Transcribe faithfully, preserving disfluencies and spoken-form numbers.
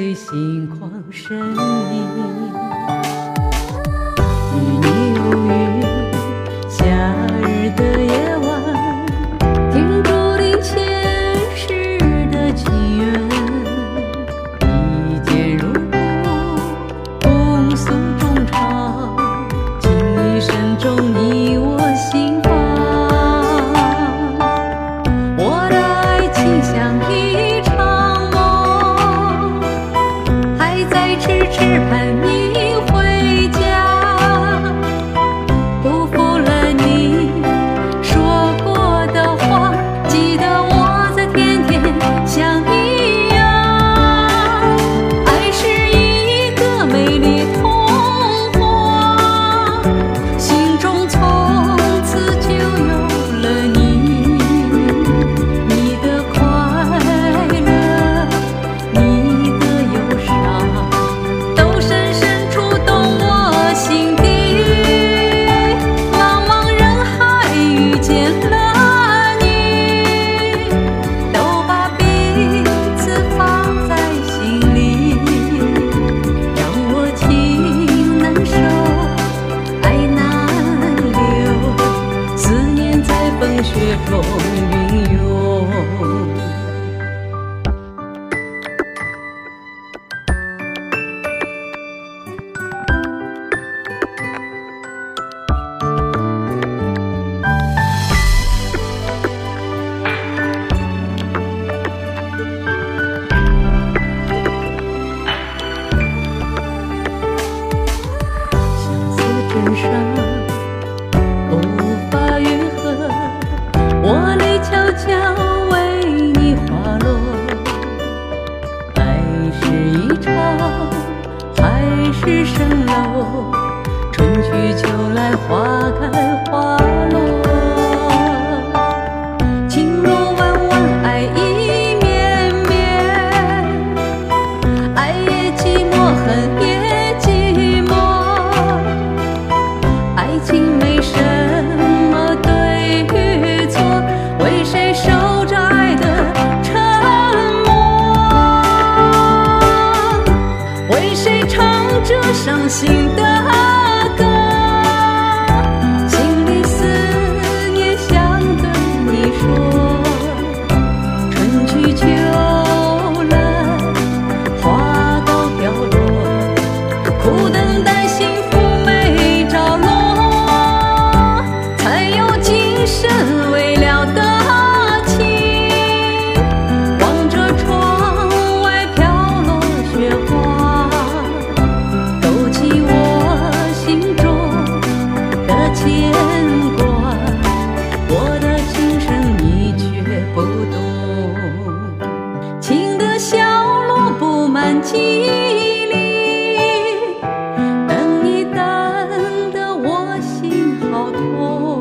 随心狂生意。与你有约，夏日的夜晚，天注定前世的情缘。一见如故，共诉衷肠，情一生中你我心房。我的爱情像一场梦，还在痴痴盼你回家。辜负了你说过的话，记得我在天天想你呀。爱是一个美丽童话，心中从此就有了你。你的快乐，你的忧伤，都深深触动我心底。茫茫人海遇见了你，都把彼此放在心里，让我情难收，爱难留，思念在风雪中云涌。相思枕上，无法愈合，我泪悄悄为你滑落。爱是一场，还是蜃楼？春去秋来，花开花落。情路弯弯，爱意绵绵，爱也寂寞，恨也寂寞。爱情没什么对与错，为谁守着爱的沉默？为谁唱着伤心的歌？心里思念想对你说，春去秋来，花都飘落，苦等待幸福没着落，才有今生未了的情。望着窗外飘落雪花，勾起我心中的牵挂。我的情深你却不懂，情的笑落布满记忆里，等你等得我心好痛。